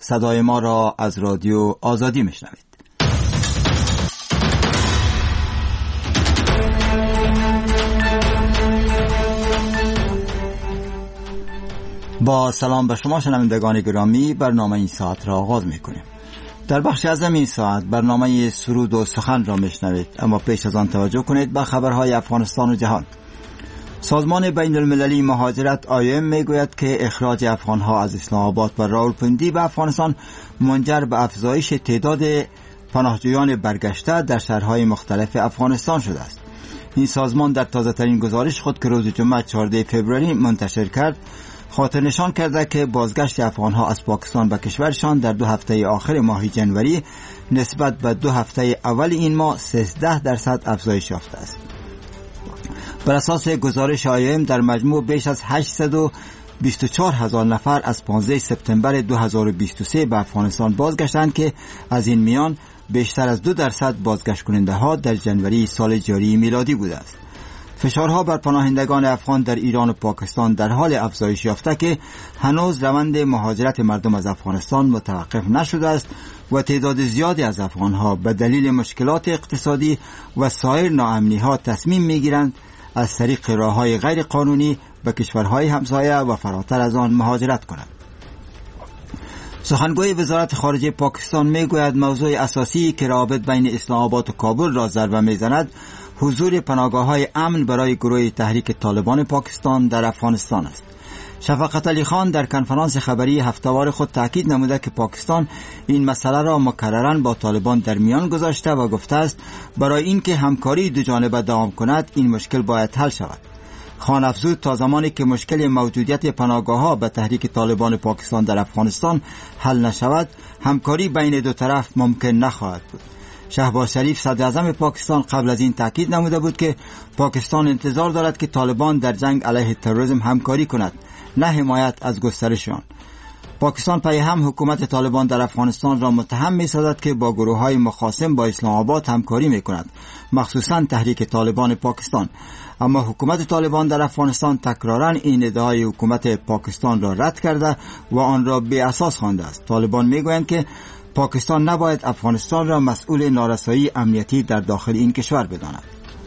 صدای ما را از رادیو آزادی میشنوید. با سلام به شما شنوندگان گرامی، برنامه این ساعت را آغاز میکنیم. در بخش اعظم این ساعت برنامه سرود و سخن را میشنوید، اما پیش از آن توجه کنید به خبرهای افغانستان و جهان. سازمان بین المللی مهاجرت IOM میگوید که اخراج افغانها از اسلام آباد و راولپنڈی به افغانستان منجر به افزایش تعداد پناهجویان برگشته در شهرهای مختلف افغانستان شده است. این سازمان در تازه‌ترین گزارش خود که روز جمعه 14 فوریه منتشر کرد، خاطر نشان کرده که بازگشت افغانها از پاکستان به کشورشان در 2 هفته آخر ماه جنوری نسبت به 2 هفته اول این ماه 13% افزایش یافته است. بر اساس گزارش IOM در مجموع بیش از 824,000 نفر از 15 سپتامبر 2023 به افغانستان بازگشتند که از این میان بیشتر از 2% بازگشت کننده ها در جنوری سال جاری میلادی بوده است. فشارها بر پناهندگان افغان در ایران و پاکستان در حال افزایش یافته که هنوز روند مهاجرت مردم از افغانستان متوقف نشده است و تعداد زیادی از افغانها به دلیل مشکلات اقتصادی و سایر ناامنی‌ها تصمیم می‌گیرند از طریق راه‌های غیر قانونی به کشورهای همسایه و فراتر از آن مهاجرت کنند. سخنگوی وزارت خارجه پاکستان میگوید موضوع اساسی که روابط بین اسلام آباد و کابل را ضربه میزند حضور پناهگاه‌های امن برای گروه تحریک طالبان پاکستان در افغانستان است. شفقت علی خان در کنفرانس خبری هفته‌وار خود تاکید نموده که پاکستان این مسئله را مکرراً با طالبان در میان گذاشته و گفته است برای اینکه همکاری دو جانبه دوام کند این مشکل باید حل شود. خان افزود تا زمانی که مشکل موجودیت پناهگاه‌ها به تحریک طالبان پاکستان در افغانستان حل نشود، همکاری بین دو طرف ممکن نخواهد بود. شهباز شریف صدر اعظم پاکستان قبل از این تاکید نموده بود که پاکستان انتظار دارد که طالبان در جنگ علیه تروریسم همکاری کند، نه حمایت از گسترش آن. پاکستان پی هم حکومت طالبان در افغانستان را متهم می‌سازد که با گروه‌های مخاصم با اسلام آباد همکاری می‌کند، مخصوصاً تحریک طالبان پاکستان. اما حکومت طالبان در افغانستان تکراراً این ادعای حکومت پاکستان را رد کرده و آن را بی اساس خوانده است. طالبان می‌گویند که پاکستان نباید افغانستان را مسئول نارسایی امنیتی در داخل این کشور بداند.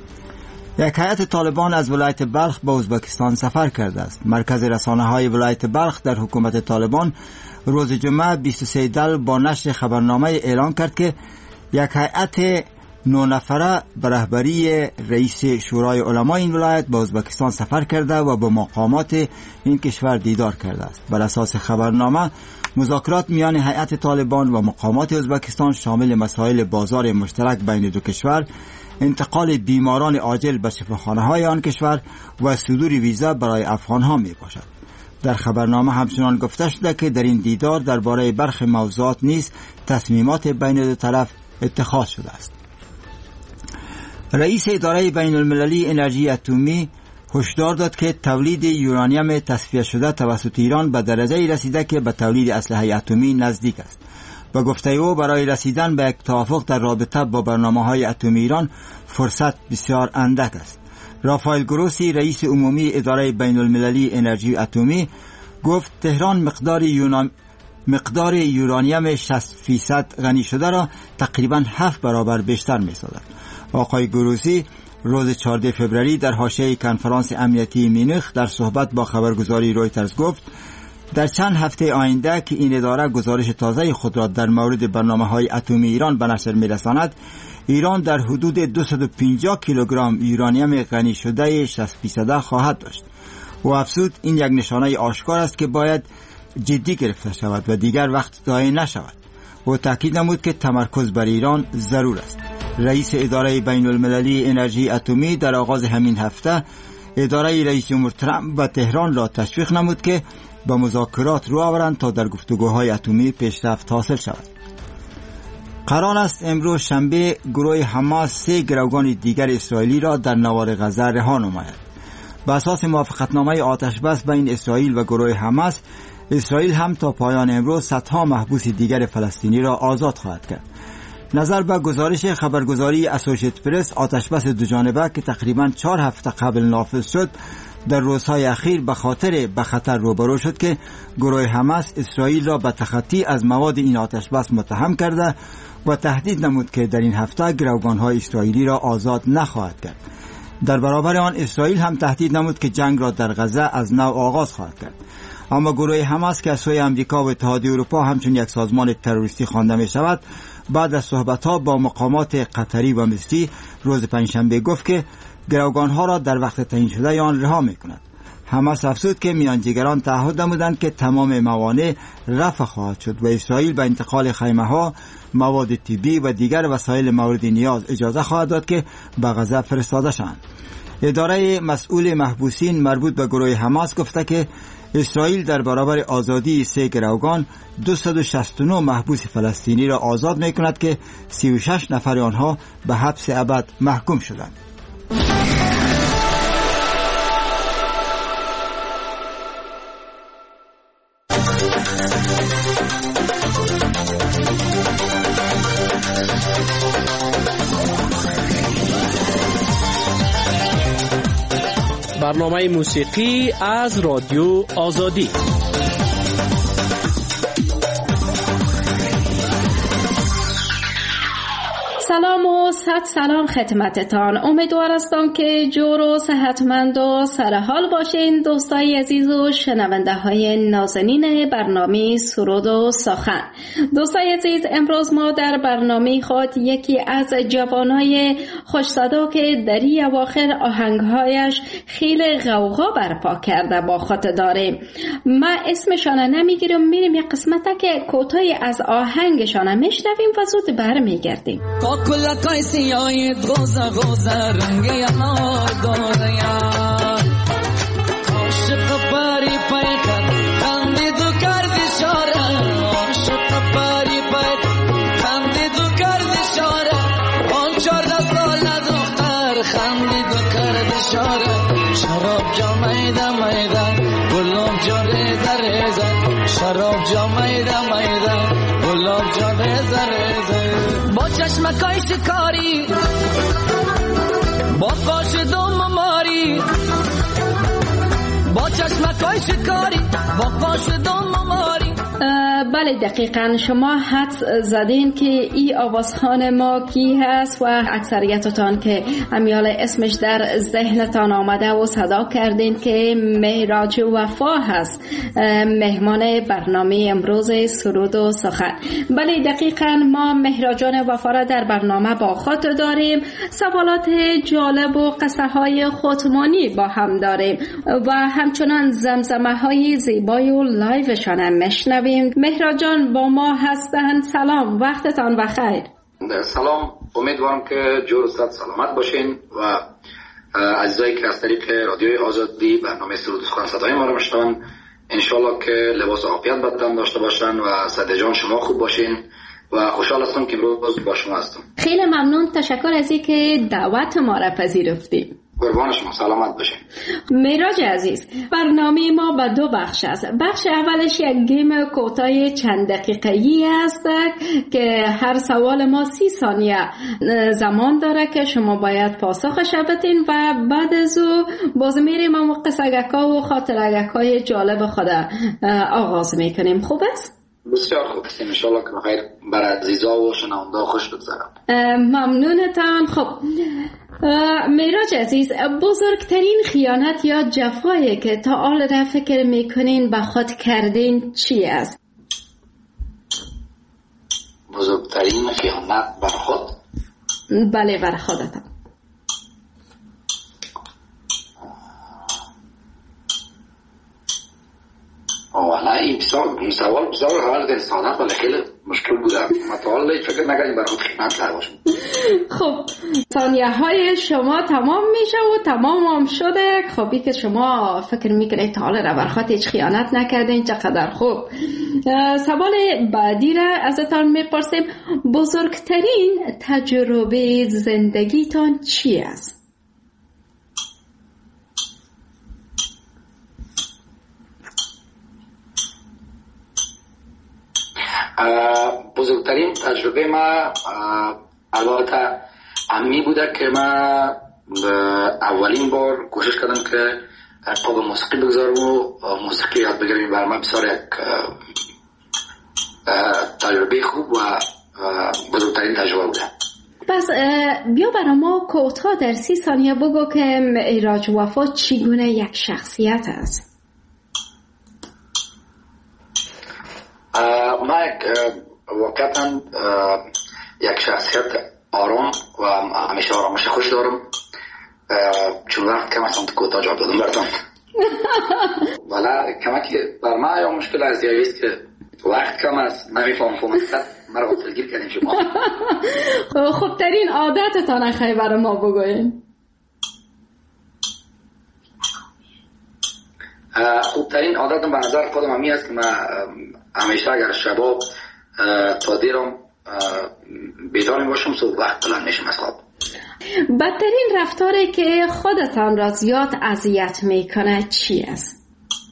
یک هیئت طالبان از ولایت بلخ به ازبکستان سفر کرده است. مرکز رسانه‌های ولایت بلخ در حکومت طالبان روز جمعه 23 دل با نشر خبرنامه اعلان کرد که یک هیئت 9 نفره به رهبری رئیس شورای علما این ولایت به ازبکستان سفر کرده و با مقامات این کشور دیدار کرده است. بر اساس خبرنامه مذاکرات میان هیئت طالبان و مقامات ازبکستان شامل مسائل بازار مشترک بین دو کشور، انتقال بیماران عاجل به شفاخانه‌های آن کشور و صدور ویزا برای افغان‌ها میباشد. در خبرنامه همچنان گفته شده که در این دیدار درباره برخی موضوعات نیز تصمیمات بین دو طرف اتخاذ شده است. رئیس اداره بین المللی انرژی اتمی هشدار داد که تولید یورانیم تصفیه شده توسط ایران به درجه‌ای رسیده که به تولید اسلحه اتمی نزدیک است. با گفته او برای رسیدن به یک توافق در رابطه با برنامه‌های اتمی ایران فرصت بسیار اندک است. رافائل گروسی رئیس عمومی اداره بین المللی انرژی اتمی گفت تهران مقدار یورانیم 60% غنی شده را تقریباً 7 برابر بیشتر می‌سازد. آقای گروسی روز 14 فوریه در حاشیه کنفرانس امنیتی مینخ در صحبت با خبرگزاری رویترز گفت در چند هفته آینده که این اداره گزارش تازه خود را در مورد برنامه‌های اتمی ایران به نشر می‌رساند، ایران در حدود 250 کیلوگرم یورانیم غنی شده 60% خواهد داشت. و افزود این یک نشانه آشکار است که باید جدی گرفته شود و دیگر وقت ضایع نشود. و تاکید نمود که تمرکز بر ایران ضرور است. رئیس اداره بین المللی انرژی اتمی در آغاز همین هفته اداره رئیس جمهور ترامپ به تهران را تشویق نمود که به مذاکرات رو آورند تا در گفتگوهای اتمی پیشرفت حاصل شود. قرار است امروز شنبه گروه حماس 3 گروگان دیگر اسرائیلی را در نوار غزه رها نماید. بر اساس موافقتنامه آتش بس بین اسرائیل و گروه حماس، اسرائیل هم تا پایان امروز صدها محبوس دیگر فلسطینی را آزاد خواهد کرد. نظر به گزارش خبرگزاری اسوسییتد پرس، آتشبس دو جانبه که تقریباً 4 هفته قبل نافذ شد در روزهای اخیر به خطر روبرو شد که گروه حماس اسرائیل را به تخطی از مواد این آتش بس متهم کرده و تهدید نمود که در این هفته گروگان‌های اسرائیلی را آزاد نخواهد کرد. در برابر آن اسرائیل هم تهدید نمود که جنگ را در غزه از نو آغاز خواهد کرد. اما گروه حماس که از سوی امریکا و اتحادیه اروپا همچون یک سازمان تروریستی خوانده می شود، بعد از صحبت‌ها با مقامات قطری و مصری روز پنجشنبه گفت که گروگان‌ها را در وقت تعیین شده آن رها می‌کند. حماس افزود که میانجیگران تعهد نمودند که تمام موانع رفع خواهد شد و اسرائیل به انتقال خیمه‌ها، مواد طبی و دیگر وسایل مورد نیاز اجازه خواهد داد که به غزه فرستاده شوند. اداره مسئول محبوسین مربوط به گروه حماس گفته که اسرائیل در برابر آزادی 3 گروگان 269 محبوس فلسطینی را آزاد می‌کند که 36 نفر آنها به حبس ابد محکوم شدند. برنامه موسیقی از رادیو آزادی. سلام و صد سلام خدمتتان. امیدوار هستم که جور و صحتمند و سرحال باشین دوستای عزیز و شنونده های نازنین برنامه سرود و سخن. دوستای عزیز، امروز ما در برنامه خود یکی از جوانای خوش صدا که در این اواخر آهنگهایش خیلی غوغا برپا کرده با خود داریم. ما اسمشان نمیگیرم، میریم یک قسمت که کوتاهی از آهنگشان میشنویم و زود برمیگردیم. کلا کای سیای غوزا غوزا رنگ انار داره یار عاشق پاری پای کندی دو کردی شاره عاشق پاری پای کندی دو کردی شاره آن 14 ساله دختر خندی دو کردی شاره شراب جا میده میده گلاب جا ریزه ریزه شراب جا میده میده گلاب جا ریزه ریزه با چشمکای شکاری با قاش دوم ماری با چشمکای شکاری با قاش دوم ماری. بله دقیقاً شما حدس زدین که این آوازخوان ما کی هست و اکثریتتان که امیال اسمش در ذهنتان آمده و صدا کردین که مهراج وفا هست، مهمان برنامه امروز سرود و سخن. بله دقیقاً ما مهراجان وفا را در برنامه با خود داریم، سوالات جالب و قصه های خودمانی با هم داریم و همچنان زمزمه های زیبای و لایوشان هم مشنویم. مهراج جان با ما هستند. سلام، وقتتان بخیر. سلام، امیدوارم که جور و صد سلامت باشین و عزیزایی که از طریق رادیوی آزادی برنامه سرود و سخن صدای ما رو میشنون انشالله که لباس عافیت بدن داشته باشن و صد جان شما خوب باشین و خوشحال هستم که امروز با شما هستم. خیلی ممنون، تشکر از اینکه دعوت ما را پذیرفتید. قربان شما، سلامت باشین. مهراج عزیز، برنامه ما به 2 بخش است. بخش اولش یک گیم کوتاه چند دقیقه‌ای است که هر سوال ما 30 ثانیه زمان داره که شما باید پاسخش بدین و بعد از او باز میریم و قصه‌گک‌ها و خاطره‌گک‌های جالب خود آغاز میکنیم. خوب است؟ بسیار خوب است. انشالله که بخیر بر عزیزا و شنونده خوش بگذره. ممنونتان. خب مهراج عزیز، بزرگترین خیانت یا جفایی که تا حال را فکر میکنین به خود کردین چی است؟ بزرگترین خیانت بر خود؟ بله، بر خودتان. والا این سوال بسیار حال انسانات ولی خیلی مشکل بوده. مطالعه فکر نگردیم برای خود خیانت کرده باشم. خب ثانیه های شما تمام میشه و تمام هم شده. خبی که شما فکر میکنید تا حالا بر خود هیچ خیانت نکردین، چقدر خوب. سوال بعدی را ازتان میپرسیم، بزرگترین تجربه زندگیتان چی است؟ بزرگترین تجربه ما البته امی بوده که ما اولین بار کوشش کردم که پا به موسیقی بگذارم و موسیقی یاد بگیرم. برای من بسیار یک تجربه خوب و بزرگترین تجربه بوده. پس بیا برای ما کوتاه در 30 ثانیه بگو که معراج وفا چگونه یک شخصیت است. ما واقعا یک شخصیت آرام و همیشه آرامش خوش دارم، چون وقت کم است کوتاه جواب دادم براتون. ولی کمکی بر ما یا مشکل از دیگه است که وقت کم است، نمیفهم فهمت مرا غافلگیر کردیم شما. خوبترین عادتتان خیلی برای ما بگوین. خوبترین عادتم به نظر خودم همی است که من همیشه اگر شباب تا دیرم بیدار باشم صبح وقت بلند میشم از خواب. بدترین رفتاری که خودتان را زیاد اذیت میکنه چی است؟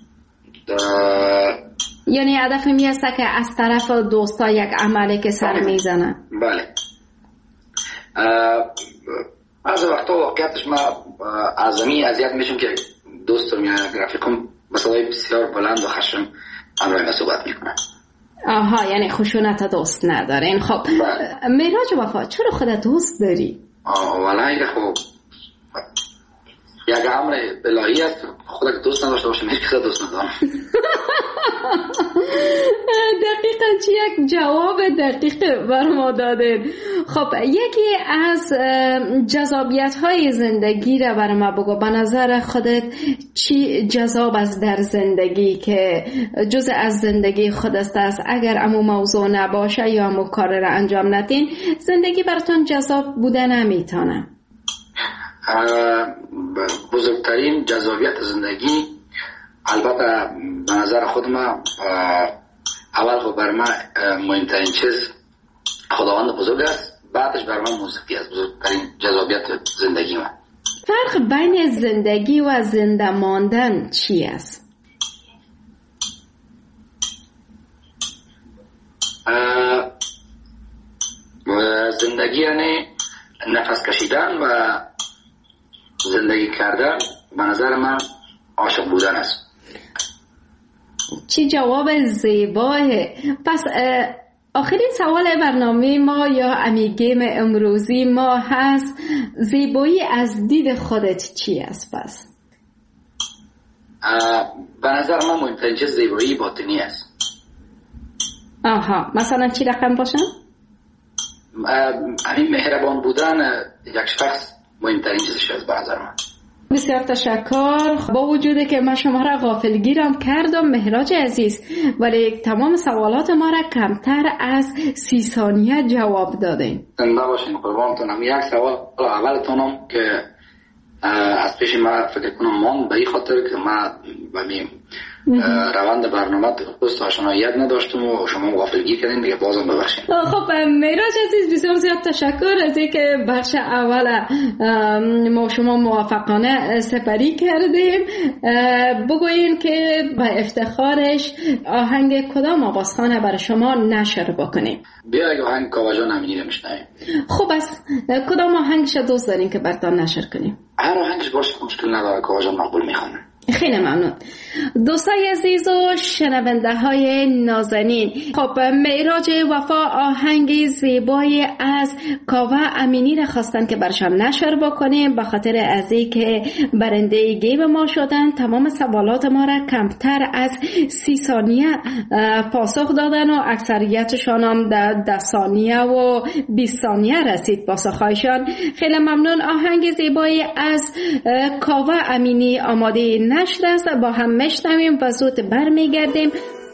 یعنی هدف می است که از طرف دوستا یک عملی که سر میزنه. بله. از وقتا واقعیتش من از زمین اذیت میشم که دوستم یا رفیقم با صدای بسیار بلند و خشم همراه من صحبت میکنن. آها، یعنی خشونت دوست ندارین. خب معراج وفا چرا خودت دوست داری؟ ولی خب یک امر الهی است، خودت دوست نداشته باشم هیچ کس دوست ندارم. دقیقاً چی یک جواب دقیق بر ما دادید. خب یکی از جذابیت های زندگی را بر ما بگو. به نظر خودت چی جذاب است در زندگی که جزء از زندگی خودت است؟ اگر امو موضوع نباشه یا امو کار را انجام ندین زندگی براتون جذاب بوده نمیتونه. بزرگترین جذابیت زندگی البته به نظر خود من اول خود بر من مهمترین چیز خداوند بزرگ است، بعدش بر من موسیقی است. بزرگترین جذابیت زندگی من. فرق بین زندگی و زنده ماندن چی است؟ زندگی یعنی نفس کشیدن و زندگی کردن به نظر من عاشق بودن است. چی جواب زیباه. پس آخرین سوال برنامه ما یا امیگیم امروزی ما هست زیبایی از دید خودت چی است؟ پس به نظر من مهمترین چیز زیبایی باطنی است. آها، مثلا چی رقم باشن؟ همین مهربان بودن یک شخص مهمترین چیزش است به نظر من. بسیار تشکر. با وجوده که من شما را غافلگیرم کردم معراج عزیز، ولی تمام سوالات ما را کمتر از 30 ثانیه جواب دادین. زنده باشین قربانتونم. یک سوال اولتونم که از پیش ما فکر کنم ماند به این خاطر که ما به روند برنامه درست آشناییت نداشتم و شما غافلگیر کردین دیگه، بازم ببخشید. خب معراج عزیز بسیار زیاد تشکر از اینکه بخش اول ما شما موافقانه سپری کردیم. بگوین که به افتخارش آهنگ کدام آوازخانه برای شما نشر بکنیم؟ بیا اگه آهنگ کاوجان امینی رو میشنویم. خب از کدام آهنگش دوست دارین که براتون نشر کنیم؟ هر آهنگش باشه مشکل نداره، کاوجان مقبول میخوانم. خیلی ممنون دوستای عزیز و شنونده های نازنین. خب معراج وفا آهنگ زیبای از کاوه امینی را خواستن که برشان نشر بکنیم به خاطر از اینکه برنده گیم ما شدن. تمام سوالات ما را کمتر از 30 ثانیه پاسخ دادن و اکثریتشان هم در 10 ثانیه و 20 ثانیه رسید پاسخهایشان. خیلی ممنون. آهنگ زیبای از کاوه امینی آماده نشده است، با هم میشنویم و زود برمیگردیم.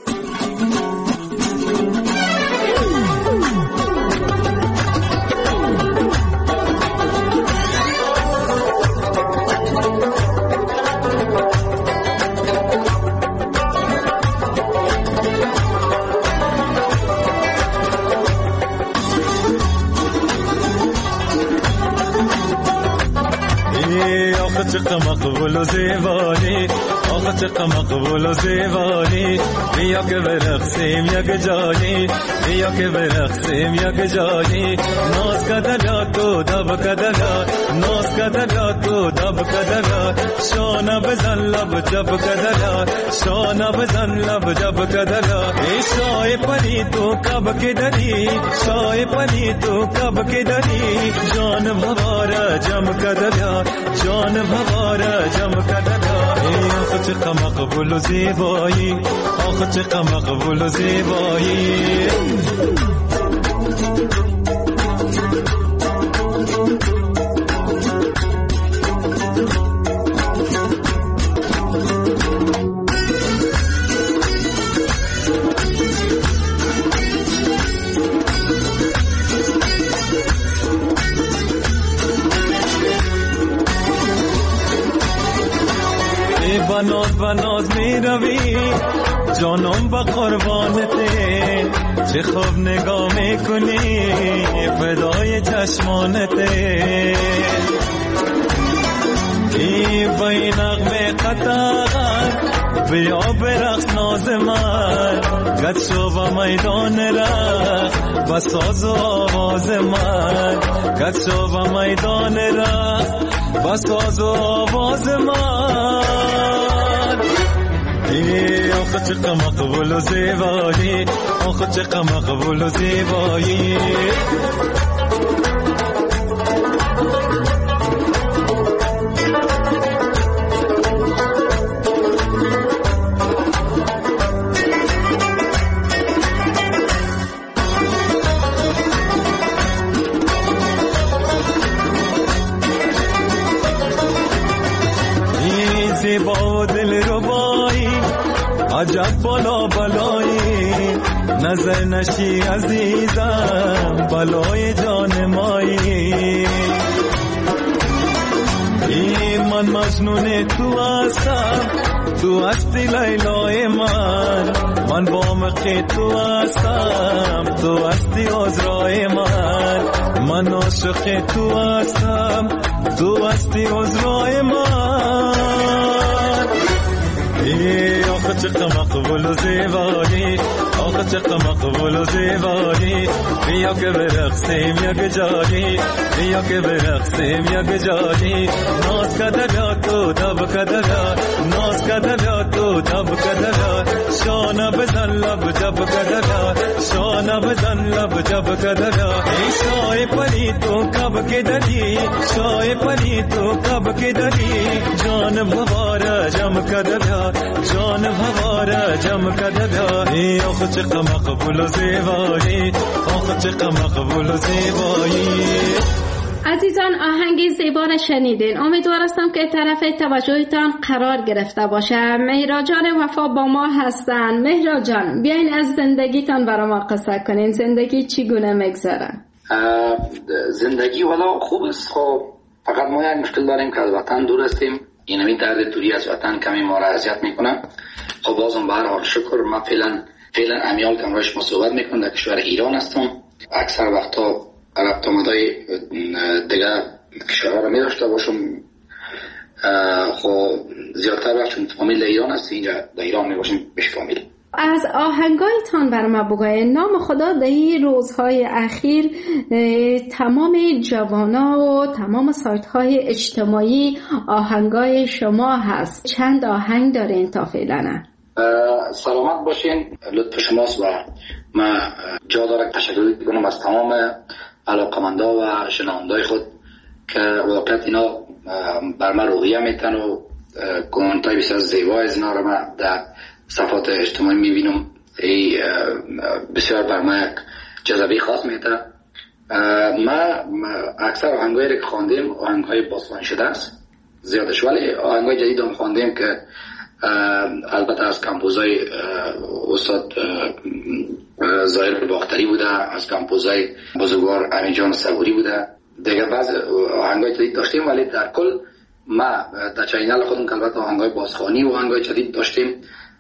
چقدر مقبول و زیبانی، آخه چقدر مقبول و زیبانی، بیا که برقصیم یک جانی، بیا که برقصیم یک جانی، ناز کدن یاد تو دب کدن یاد، ناز کدن یاد تو دب کدلا شانه بزن لب جب کدلا شانه بزن لب جب کدلا ای شای پری تو کب کے دری شای پری تو کب کے دری جان بھوارا جم کدلا جان بھوارا جم کدلا ای آخ چقدر مقبول و زیبایی آخ چقدر مقبول و زیبایی بناز می روی جانم با قربانته چه خوب نگاه میکنی فدای چشمانته ای بای نغمه قطعات بیا برقص ناز من گد شو با میدان رقص بساز و آواز من گد شو با میدان رقص بساز و آواز من ای آخ چقدر مقبول و زیبایی آخ چقدر مقبول و زیبایی ای زیبا و دل ربایی عجب بالا بلایی نظر نشی عزیزم بلای جان مایی ای من مجنون تو هستم تو هستی لیلای من با مخی تو هستم تو هستی عذرای من عاشق تو هستم تو هستی عذرای من ای آخ چقدر مقبول و زیبایی آخ چقدر مقبول و زیبایی بیا که برقصیم یک جایی بیا که برقصیم یک جایی ناز کدلا تو دب کدلا ناز کدلا تو دب کدلا شانه بزن لب جب کدلا شانه بزن لب جب کدلا ای شای پری تو کب کے دلی شای پری تو کب کے دلی جان بھوارا جم کدلا جان بھوارا جم کدلا ای آخ چقدر مقبول و زیبایی آخ چقدر مقبول و زیبایی. عزیزان آهنگ زیبا را شنیدین. امیدوارم که طرف توجهتان قرار گرفته باشه. مهرا جان وفا با ما هستن. مهرا جان بیاین از زندگیتان برای ما قصه کنین. زندگی چگونه میگذره؟ زندگی والا خوب است. خب فقط ما یک مشکل داریم که از وطن دور هستیم. این درد دوری از وطن کمی ما را اذیت میکنه. خب بازم به هر حال شکر ما فعلا امیال که امروز ما صحبت میکنم در کشور ایران هستم. اکثر وقتا ربط آمدای دیگه کشورها را می داشته باشم. خب زیادتر وقت چون فامیل ایران هست اینجا در ایران می باشیم بش فامیل. از آهنگایتان بر ما بگوید. نام خدا در این روزهای اخیر تمام جوانا و تمام سایت های اجتماعی آهنگای شما هست. چند آهنگ دارین تا فعلا؟ سلامت باشین. لطف شماست و ما جا دارم تشکر کنم از تمام علاقمندا و شنوندای خود که واقعیت اینا بر من روحیه میتن و کامنتای بسیار زیبای از اینا رو من در صفحات اجتماعی میبینم. بسیار بر من یک جذبه خاص میده. ما اکثر آهنگایی که خواندیم آهنگای باستانی شده است زیادش، ولی آهنگای جدید هم خواندیم که البته از کمپوزای استاد ظاهر باختری بوده، از کمپوزای بزرگوار امین جان صبوری بوده. دیگه بعض آهنگای جدید داشتیم، ولی در کل ما در چینل خودم که البته آهنگای بازخوانی و آهنگای جدید داشتیم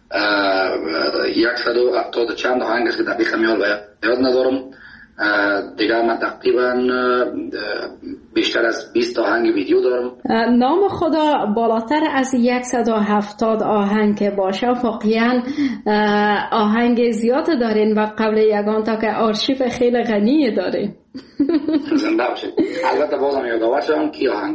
170 چند آهنگ است که دقیق میال یاد ندارم. دیگه من تقریبا بیشتر از 20 آهنگ ویدیو دارم. نام خدا بالاتر از 170 آهنگ که باشه واقعا آهنگ زیاد دارین و قبل یگان تا که آرشیو خیلی غنی دارین. زنده باشید. البته بازم یادآور شدم که آهنگا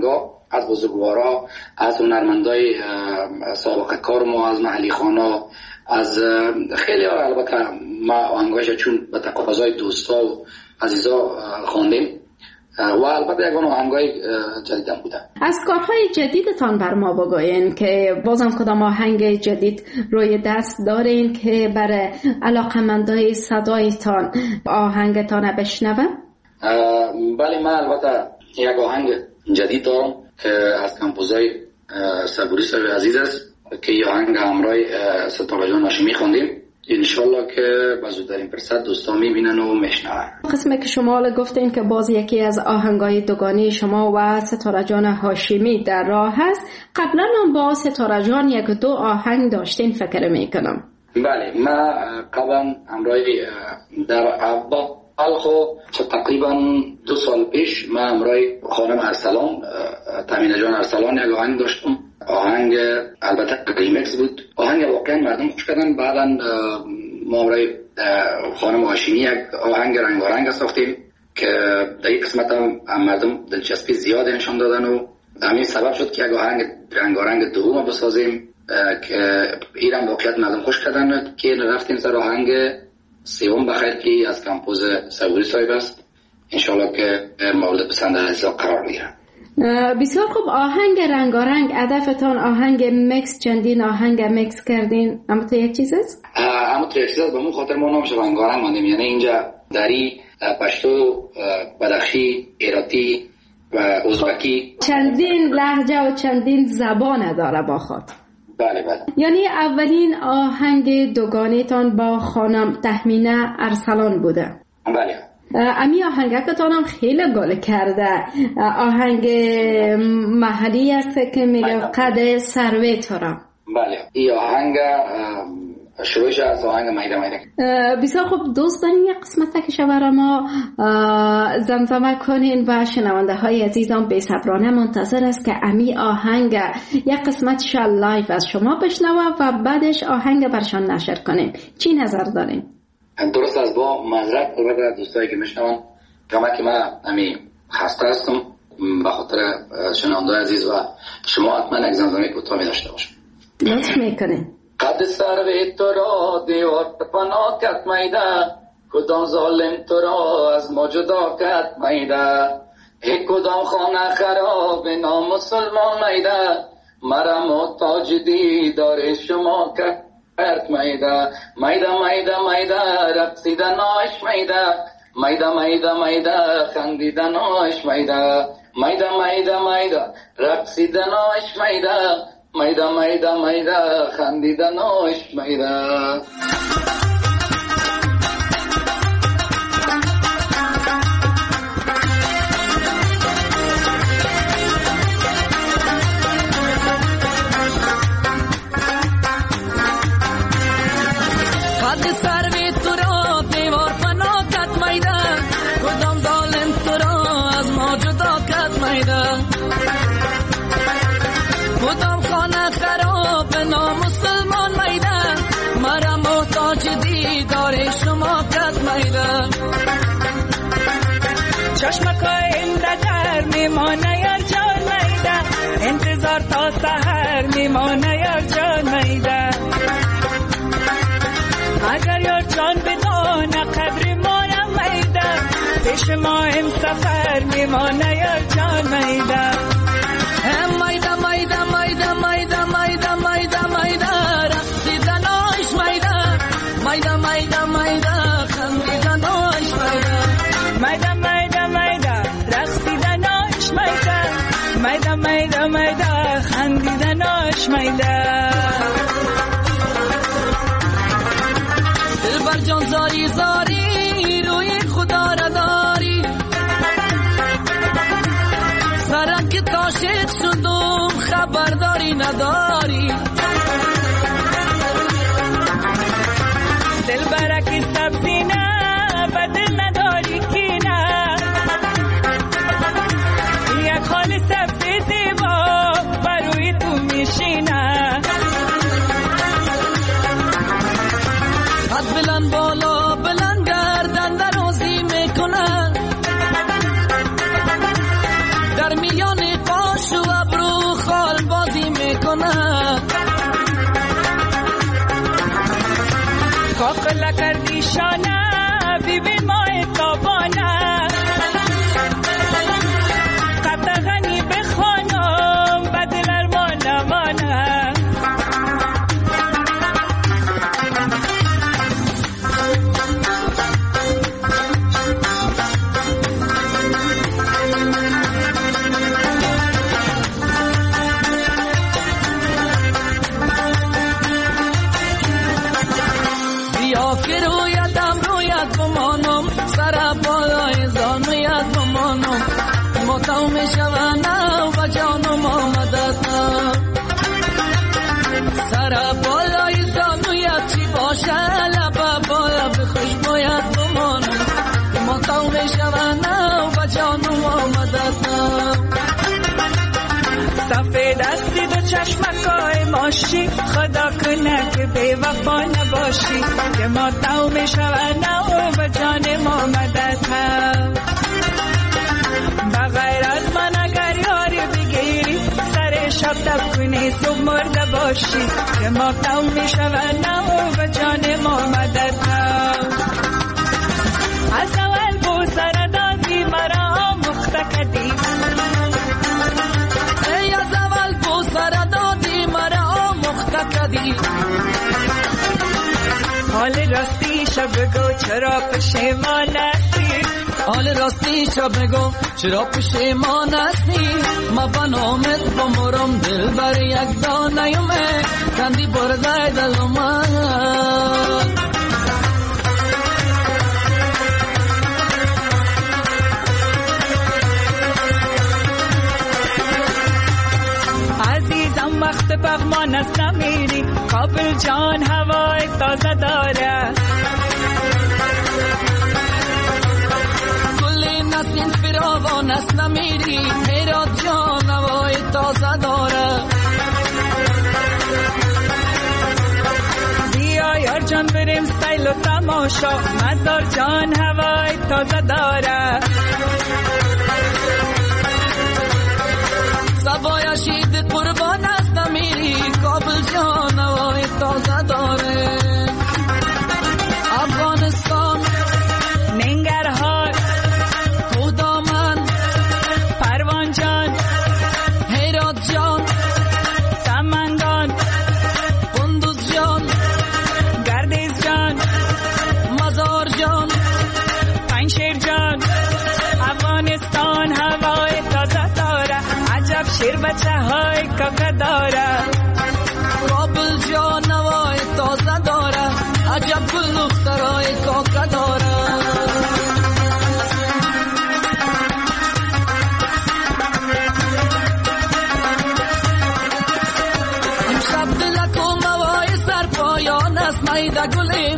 از بزرگوارا، از هنرمندای سابقه کار ما، از محلی خانا، از خیلی ها. البته ما آهنگایش چون به تقاضای دوستا و عزیزا خواندیم و البته یکان آهنگای جدیدم بودن. از کارهای جدیدتان بر ما بگوین که بازم کدام آهنگ جدید روی دست دارین که برای علاقمندای صدایتان آهنگتان بشنوم؟ بله، من البته یک آهنگ جدید دارم که از کمپوزای صبوری صاحب عزیز است که این آهنگ همراه ستاره جان هاشمی خوندیم. انشالله که به زودترین فرصت دوستان میبینن و میشنون. قسمی که شما گفتین که باز یکی از آهنگای دوگانی شما و ستاره جان هاشمی در راه هست، قبلا هم با ستاره جان یک دو آهنگ داشتین فکر میکنم. بله، ما قبلا همراه در اول خو تقریبا 2 سال پیش ما همراه خانم ارسلان، تامینه جان ارسلان یک آهنگ داشتم. آهنگ البته ریمیکس بود. آهنگ واقعا مردم خوش کردن. بعدا ما برای خانم هاشمی یک آهنگ رنگارنگ ساختیم که در این قسمت هم مردم دلچسپی زیاد نشان دادن و همین سبب شد که یک آهنگ رنگارنگ دوم بسازیم که ایران واقعیت مردم خوش کردن که رفتیم سر آهنگ سوم بخیر که از کمپوز صبوری صاحب است. انشالله که مورد پسند عزیزا قرار بگیرن. بسیار خوب. آهنگ رنگارنگ، هدفتان آهنگ میکس، چندین آهنگ میکس کردین، اما تو یک چیز است؟ اما تو یک چیز است، به مون خاطر ما نامش رنگارنگ ماندیم. یعنی اینجا دری، پشتو، بدخشی، ایراتی و ازبکی چندین لهجه و چندین زبان داره با خود. بله بله. یعنی اولین آهنگ دوگانیتان با خانم تهمینه ارسلان بوده. بله. امی آهنگکتان هم خیلی گل کرده. آهنگ محلی است که میگه قد سروی تو را. بله، این آهنگ شروعش از آهنگ میده میده. بسیار خوب دوست دارین یک قسمت که برای ما زمزمه کنین و شنونده های عزیزان بی صبرانه منتظر است که امی آهنگ یک قسمت لایف از شما بشنوه و بعدش آهنگ برشان نشر کنین. چی نظر دارین؟ درست از با معذرت البته دوستایی که میشنون که من امی خسته هستم به خاطر شنونده عزیز و شما حتما یک زمزمه کوتاه داشته باشید. لطف میکنین. قد سروی تو را دیوار پناه کرد میده، کدام ظالم تو را از ما جدا کرد میده، کدام خانه خراب نام مسلمان میده، مرا محتاج دیدار شما کرد میده، میده میده میده رقصیدناش میده، میده میده میده خندیدناش میده، میده میده میده رقصیدناش میده، میده میده میده خندیدناش میده. کدام خانه خراب نام مسلمان میده، مرا محتاج دیدار شما کرد میده، چشمک آینده در میمانه یار جان میده، انتظار تا سحر میمانه یار جان میده، اگر یار جان بدانه قدر مانم میده، پیش ما هم سفر میمانه یار جان میده، میده میده میده میده میده میده میده رقصیدناش میده، میده میده میده خندیدناش میده، میده میده میده رقصیدناش میده، میده میده میده خندیدناش میده. دلبر جان زاری زاری روی خدا را داری، سرک تاشید شدم خبرداری نداری، دل برکی سبزی نه بدل نداری کی نه، یک خال سبزی زیبا بروی تو میشینه، میشوند و جانم آمدت سر بالای زانویت چی باشه لب بالا به خوش باید بمانم ما تو میشوند و جانم آمدت سفید دستی دو چشمکای ماشی خدا کنه که بی وفا نباشی که ما تو میشوند و جانم آمدت بغیر از من اگر یاری بگیری سر شب تب کنی صبح مرده باشی که ما تو میشوند و جانم آمدت از اول بو سر دادی مرا آموخته کدی ای از اول بو سر دادی مرا آموخته کدی حال راستی شب بگو چرا پشیمان هستی حال راستی شب بگو چرا پشیمان هستی ما بنامت بمرم دل بر یک دانه یومه کندی برده دل من عزیزم وقت پغمان است نمیری کابل جان هوای تازه داره کلی نسیم فراوان است نمیری هرات جان هوای تازه داره بیا یار جان بریم سیل و تماشا مزار جان هوای تازه داره سبای شید قربان است نمیری کابل جان هوای تازه داره افغانستان ننگرهار خودامن پروان جان هرات جان سمنگان قندوز جان گردیز جان مزار جان پنشیر جان افغانستان هوای تازه داره عجب شیر بچه های کاکا داره کابل جان هوای تازه داره عجب گل دخترای کاکا داره امشب دلکم هوای سرپایان است میده گلیم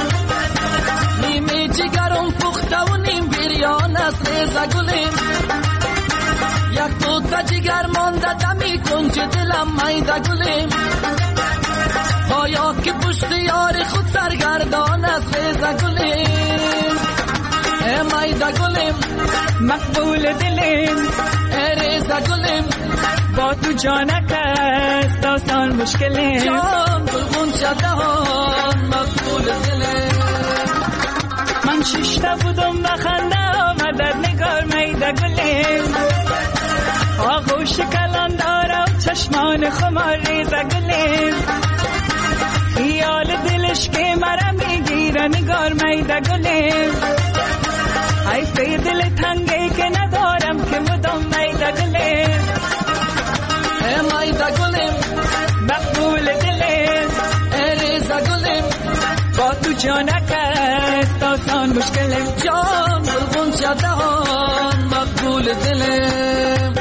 نیمه جگرم پخته و نیم بریان است ریزه گلیم یک دوتا جگر مانده دمی کنج دلم میده گلیم بایا که پشت یار خود سرگردان است ریزه گلیم میده گلیم مقبول دلیم ریزه گلیم با تو جانک است آسان مشکلیم جان گلگون شدهان مقبول دلیم من ششته بودم بخنده آمدد نگار میده گلیم آغوش کلان داره و چشمان خمار ریزه گلیم خیال دلش که مرا میگیره نگار میده گلیم حیفه دل تنگی که ندارم که مدام میده گلیم میده گلیم مقبول دلیم ریزه گلیم با تو جانک است آسان مشکلیم جان گلگون شدهان مقبول دلیم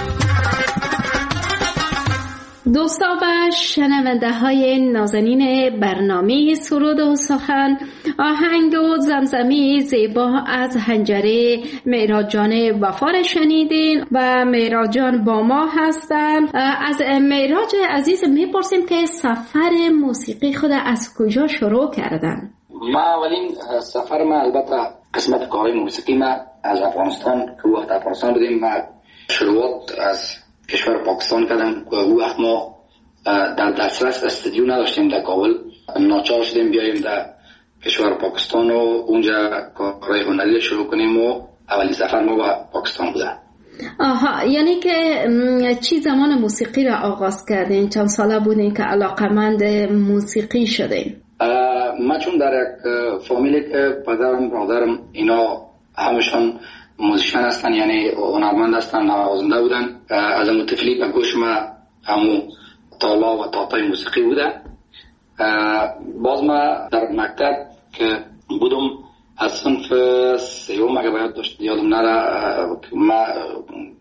دوستا و شنونده های نازنین برنامه سرود و سخن آهنگ و زمزمی زیبا از حنجره مهراد جان وفا شنیدین و مهراد جان با ما هستند. از مهراد عزیز میپرسیم که سفر موسیقی خود از کجا شروع کردن؟ ما اولین سفر ما البته قسمت کارهای موسیقی ما از افغانستان که وقت افغانستان بودیم ما شروعات از کشور پاکستان کردم که او وقت ما در دسترس استودیو نداشتیم در کابل ناچار شدیم بیاییم در کشور پاکستان و اونجا کارهای هنری شروع کنیم و اولی سفر ما با پاکستان بوده. آها، یعنی که چی زمان موسیقی را آغاز کردین؟ چند ساله بودین که علاقمند موسیقی شدین؟ ما چون در یک فامیلی که پدرم برادرم اینا همشان موزیشن هستن، یعنی هنرمند هستن، نوازنده بودن، از همون طفلی به گوش ما همون تالا و تاطای موسیقی بوده. باز ما در مکتب که بودم از صنف سیوم اگه باید داشت یادم نره ما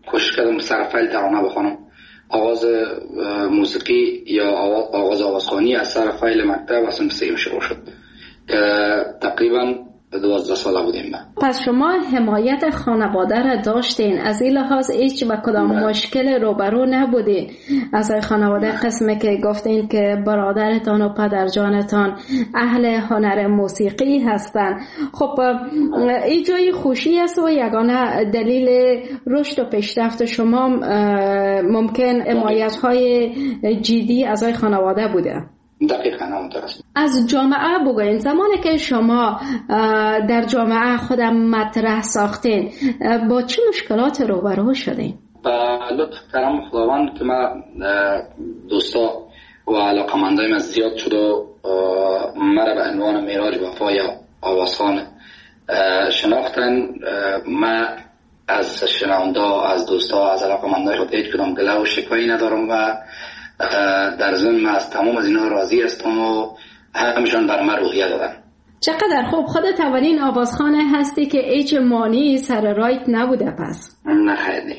کوشش کردم سر فایل ترانه بخونم. آغاز موسیقی یا آغاز آوازخوانی از سر فایل مکتب از صنف سیم شروع شد که تقریبا 12 ساله بودیم. پس شما حمایت خانواده را داشتین، از این لحاظ هیچ و کدام مشکل روبرو نبودین از خانواده؟ قسمی که گفتین که برادرتان و پدرجانتان اهل هنر موسیقی هستن. خب این جای خوشی است و یگانه دلیل رشد و پیشرفت شما ممکن حمایت های جدی از خانواده بوده. دقیقاً همونطور است. از جامعه بگوین، زمانی که شما در جامعه خودم مطرح ساختین با چه مشکلات روبرو شدین؟ با لطف کرم خداوند که ما دوستا و علاقمندای من زیاد شد و مرا به عنوان معراج وفا یا آوازخوان شناختن. ما از شنونده، از دوستا، از علاقمندای خود هیچ کدام گله و شکوایی ندارم و در ضمن از تمام از اینا راضی هستم و همشان بر من روحیه دادن. چقدر خوب. خودت اولین آوازخوانه هستی که هیچ مانی سر رایت نبوده پس؟ نه خیلی.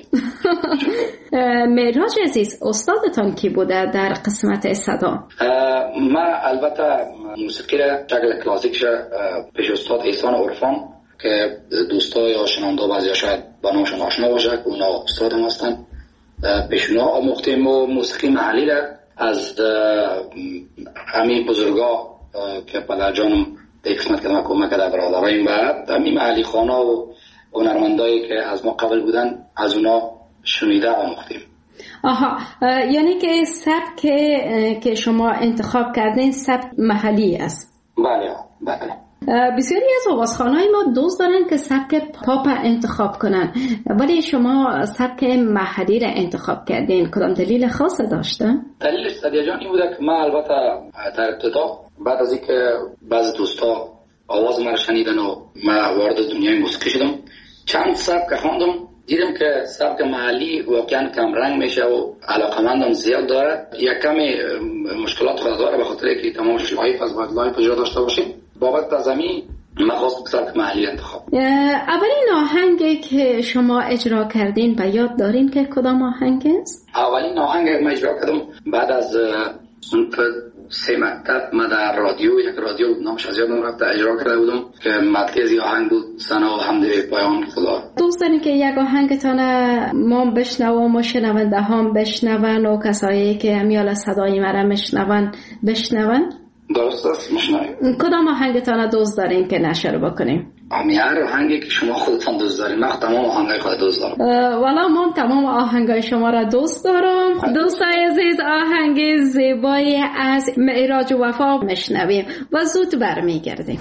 معراج عزیز، استادتان کی بوده در قسمت صدا؟ من البته موسیقی را شکل کلاسیک پیش استاد احسان عرفان که دوستا یا شنونده بعضیا شاید با نامشون آشنا باشه که اونا استادم هستن، پیشونا آموختیم و موسیقی محلی را از همین بزرگا که پدرجانم در قسمت که ما کمک کرده برادرایم و همین محلی خانه و هنرمندایی که از ما قبل بودن از اونا شنیده آموختیم. آها، یعنی که سبک که شما انتخاب کردین سبک محلی است؟ بله بله. بسیاری از آوازخوان‌های ما دوست دارن که سبک پاپ انتخاب کنن، ولی شما سبک محلی را انتخاب کردین. کدام دلیل خاصی داشته؟ دلیلش سادیه جان این بوده که من البته در ابتدا بعد از اینکه بعضی دوستا آواز ما را شنیدن و من وارد دنیای موسیقی شدم، چند سبک خواندم، دیدم که سبک محلی واقعا کم رنگ میشه و علاقمندم زیاد داره. یک کمی مشکلات خود داره به خاطر اینکه تمام لایف از باید لایف جا داشته باشیم. بابت از همین من خواست سبک محلی انتخاب. اولین آهنگی که شما اجرا کردین به یاد دارین که کدام آهنگ است؟ اولین آهنگ ما اجرا کردم بعد از صنف 3 مکتب ما در رادیو، یک رادیو نامش از یادم رفته، اجرا کرده بودم که مرکزی آهنگ بود ثنا و حمد پایان خدا. دوست دارین که یک آهنگتان ما بشنوم و شنونده هم بشنون و کسایی که امیال صدای مرا بشنون؟ درست است، میشنویم. کدام آهنگتان دوست دارین که نشر بکنیم؟ هر آهنگی که شما خودتان دوست دارین. من تمام آهنگای خود دوست دارم. والا من تمام آهنگای شما را دوست دارم. دوستای عزیز، آهنگ زیبایی از معراج وفا میشنویم و زود برمیگردیم.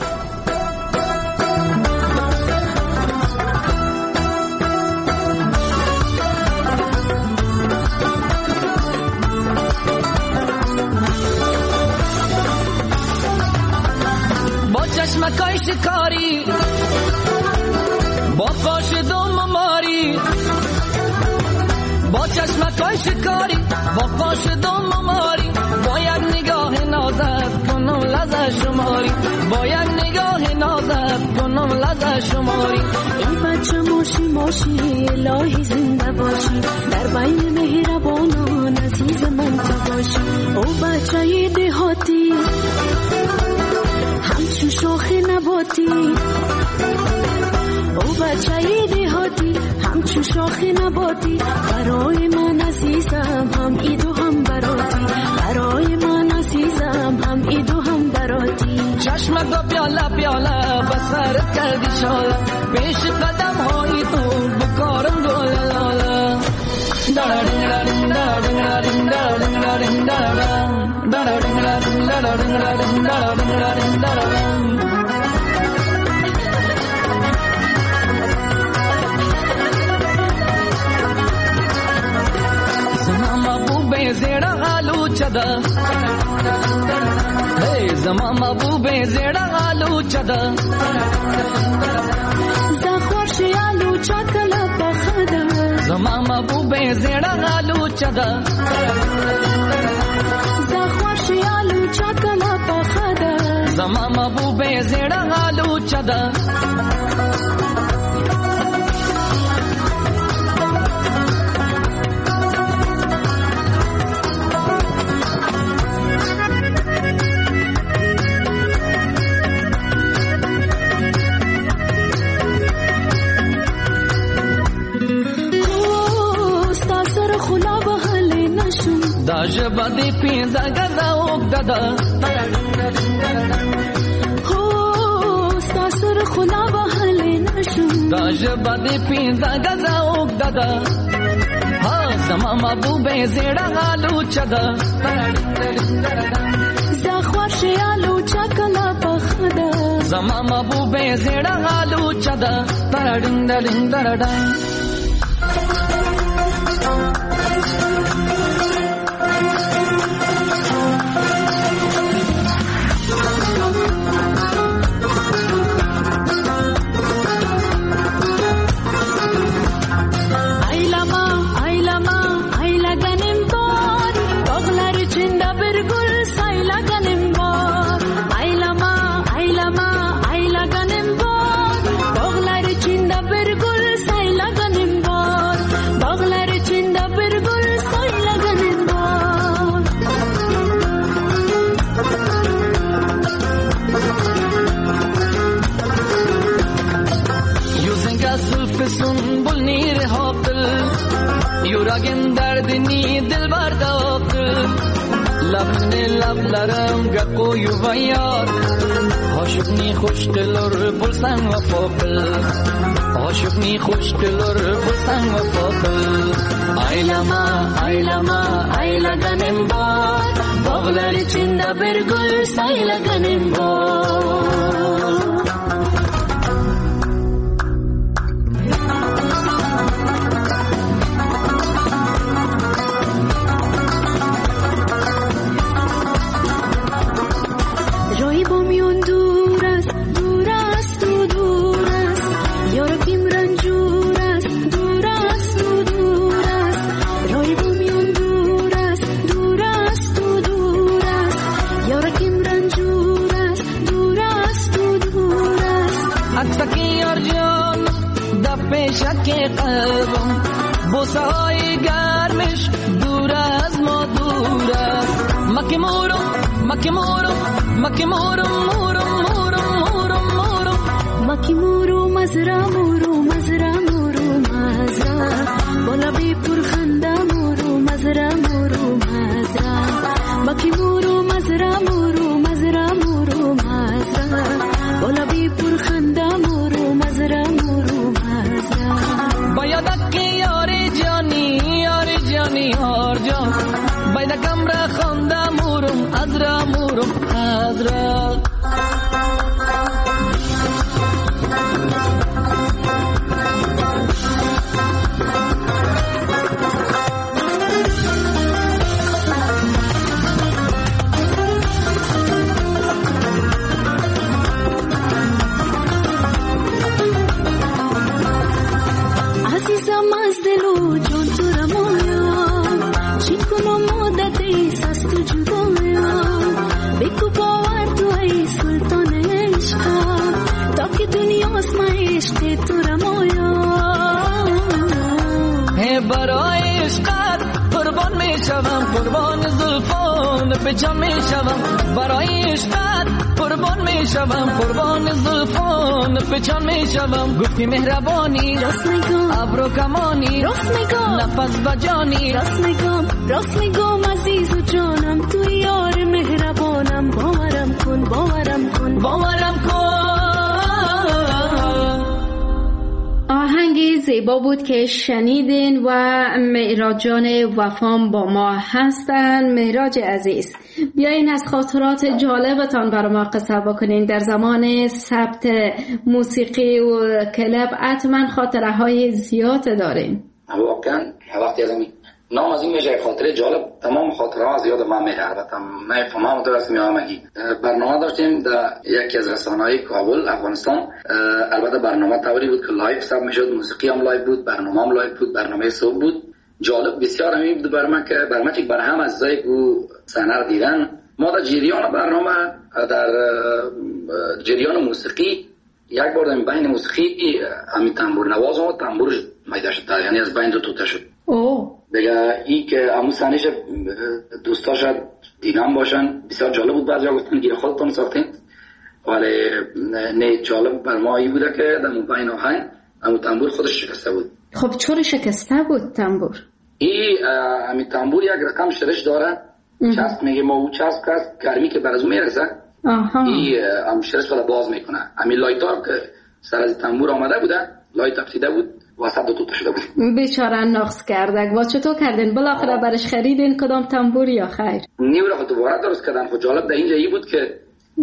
چشمکای شکاری با پاش دوم ماری، با چشمکای شکاری با پاش دوم ماری، با یک نگاه نازت کنم لذت شماری، با یک نگاه نازت کنم لذت شماری. ای بچه ماشی الهی زنده باشی، در بین مهربانان عزیز من تو باشی. او بچه دهاتی همچون شاخ نباتی، او بچه دهاتی همچون شاخ نباتی، برای من عزیزم هم ایدو هم براتی، برای من عزیزم هم ایدو هم براتی. چشمک با پیاله پیاله بسرت کردی شاله، پیش قدم های تو بکارم گل لاله. زما محبوب زیرا آلو چدا، زما محبوب زیرا آلو چدا، زخورش آلو چکلا بخدا، زما محبوب زیرا آلو چدا، زخورش آلو چکلا بخدا، زما محبوب زیرا آلو چدا. داج بدی پیزا گدا اوک دادا هو ستاسر خلا بحل نشون داج بدی پیزا گدا اوک دادا ها زما محبوب زیڑا غالو چدا زخوار شیالو چکلا پخدا زما محبوب زیڑا غالو چدا ترڈن درڈن درڈن یورگن دردنی دل برداخت لبن لبلرم گکو یویار عاشقنی خوش دلر بلسن و فاقل عاشقنی خوش دلر بلسن و فاقل Aylama aylaganım var Bağlar içinde bir gül saylaganım var Roy bomyon dur است و دور است یارکیم رنجور است دور است و دور است روی بومیون دور است و دور است یارکیم رنجور است دور است و دور است اتکی یار جان در پیشک قلبم بوسای گرمش دور از ما دور است مکی مورو مزرا بالا بی پر خنده مورو مزرا مکی مورو مزرا بالا بی پر خنده مورو مزرا باید که یاری جانی هار جان باید کمره خنده مورم ازرا عزیزم از دل و جان تو را مایا چی کنم مدتی سست و جدایا بگو باور تو ای سلطان عشقم تا که دنیاست من عشق تو را مایا برای عشقت قربان میشوم قربان زلفان بجا میشوم برای عشقت قربان میشوم قربان زلفان بجا میشوم گفتی مهربانی راست میگم ابرو کمانی راست میگم نفس بجانی راست میگم عزیز و جانم تو یار مهربانم باورم کن آهنگ زیبا بود که شنیدین و معراج جان وفام با ما هستن. معراج عزیز، بیاین از خاطرات جالبتان برای ما قصه بکنین. در زمان ثبت موسیقی و کلاب حتما خاطره های زیاد دارین. واقعا وقتی از نام از این میشه خاطره جالب، تمام خاطره ها از یاد من میره. البته من فهمم تو رسمی آمگی برنامه داشتیم در یکی از رسانه‌های کابل افغانستان. البته برنامه طوری بود که لایو ثبت میشد، موسیقی هم لایو بود، برنامه هم لایو بود، برنامه صبح بود. جالب بسیار همین بود برام که برنامه که برهم از زای کو سنر دیدن ما در جریان برنامه در جریان موسیقی یک بار در بین موسیقی همین تنبور نواز و تنبور میده شد، یعنی از بین دو توته شد. دیگه ای که همون سنش دوستاش دیدم باشن بسیار جالب بود. بعضی ها گفتن گیر خودتون ساختین، ولی نه جالب بر ما ای بوده که در بین آهنگ همون تنبور خودش شکسته بود. خب چرا شکسته بود تنبور؟ این تنبور یک رقم شرش داره، چسب میگه ما، او چسب است گرمی که بر از اون میرسه این هم شرش ولی باز میکنه. همین لایتار که سر از تنبور آمده بوده، لایت افتیده بود وسط دو توته شده بود. بیچاره نقص کرده. و چطور کردین؟ بالاخره برش خریدین کدام تنبور یا خیر؟ نیو را دوباره درست کردن. خود جالب در اینجا ای بود که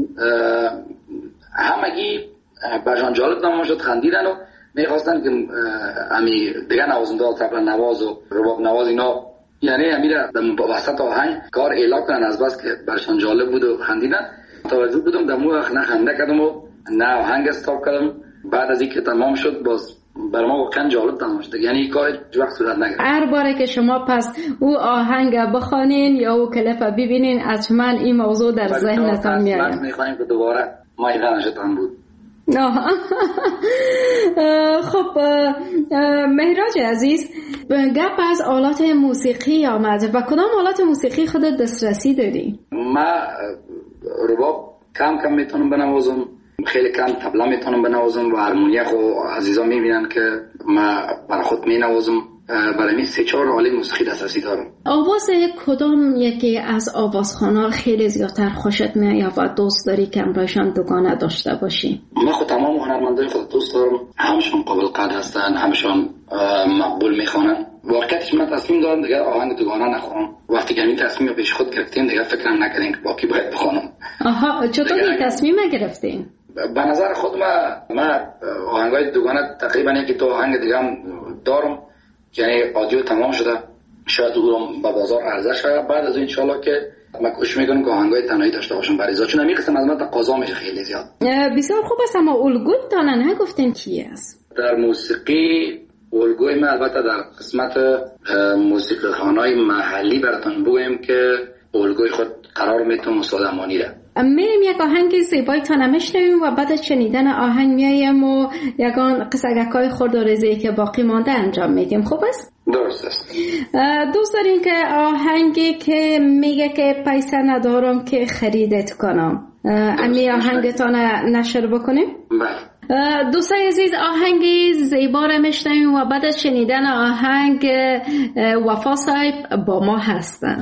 همگی برشان جالب نمون شد، خندیدن و میخواستن که امی دیگه نوازنده طبل نواز و رباب نواز اینا یعنی امی را در وسط آهنگ کار اعلا کنن، از بس که برشان جالب بود و خندیدن. توجه بودم در مو نه خنده کردم و نه آهنگ استاپ کردم. بعد از اینکه تمام شد باز بر ما واقعا جالب تمام شد، یعنی این کار هیچ وقت صورت نگرفت. هر باره که شما پس او آهنگ بخوانین یا او کلیپ ببینین حتما این موضوع در ذهنتان میاد. میخوایم که دوباره مایدانشتان بود. خب مهراج عزیز، گپ از آلات موسیقی آمد و کدام آلات موسیقی خودت دسترسی داری؟ ما رباب کم میتونم بنوازم، خیلی کم طبله میتونم بنوازم و هارمونیا خو عزیزان میبینن که ما برای خود مینوازم. برای می 3-4 آله موسیقی دسترسی دارم. آواز کدام یکی از آوازخوانا خیلی زیادتر خوشت میاد و دوست داری که امرایشان دوگانه داشته باشی؟ من خود تمام هنرمندای خود دوست دارم، همشون قابل قدر هستن، همشون مقبول میخوانن. واقعیتش من تصمیم دارم دیگه آهنگ دوگانه نخونم. وقتی که این تصمیم پیش خود گرفتیم دیگه فکرم نکردیم که باقی باید بخونم. چطور این تصمیم گرفتین؟ به نظر خود من آهنگای دوگانه تقریبا یکی دو آهنگ دیگه هم دارم، یعنی آدیو تمام شده، شاید اونم به بازار عرضه شه. بعد از انشالله که من کوشش میکنم که آهنگای تنهایی داشته باشم برای ازا، چون همین قسم از من تقاضا میشه خیلی زیاد. بسیار خوب است، اما الگوتان نگفتین کی است؟ در موسیقی الگوی من البته در قسمت موسیقی خانای محلی براتون بگویم که الگوی خود قرار میتونم استاد امانی را. میریم یک آهنگ زیبایی تا نمیشنویم و بعد از شنیدن آهنگ میایم و یکان قصگکای خورد و ریزی که باقی مانده انجام میدیم. خوب است؟ درست است. دوست دارین که آهنگی که میگه که پیسه ندارم که خریدت کنم امی آهنگتان نشر بکنیم؟ بله. دوستای عزیز، آهنگی زیبا را میشنویم و بعد از شنیدن آهنگ وفا صاحب با ما هستن.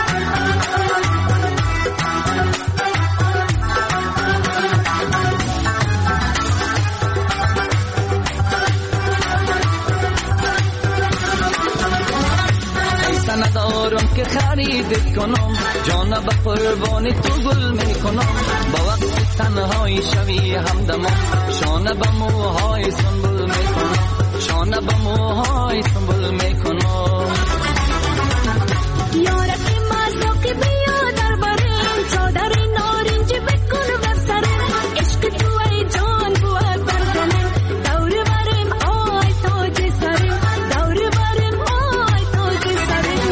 ندارم که خریدت کنم، جان به قربانی تو گل میکنم. با وقت تنهایی شوی همدمم، شانه به موهای سنبول میکنم، شانه به موهای سنبول میکنم. یارکی مازوکی بیا در بریم، چادر نارنج بکن بسرم. عشق تو ای جان بود بردنم، دور بریم آی تاج سرم، دور بریم آی تاج سرم.